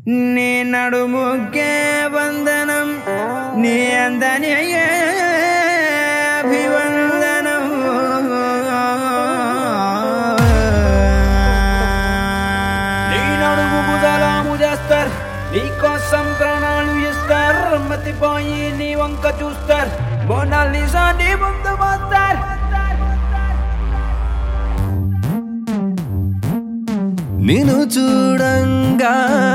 నీ నడుముకే వందనం నీ అందని అభివందనం నీ నడుముకు సలాము చేస్తారు నీకోసం ప్రాణాలు ఇస్తారు మతిపోయి నీ వంక చూస్తారు మోనాలిసా నీ ముందు పోస్తారు నిన్ను చూడంగా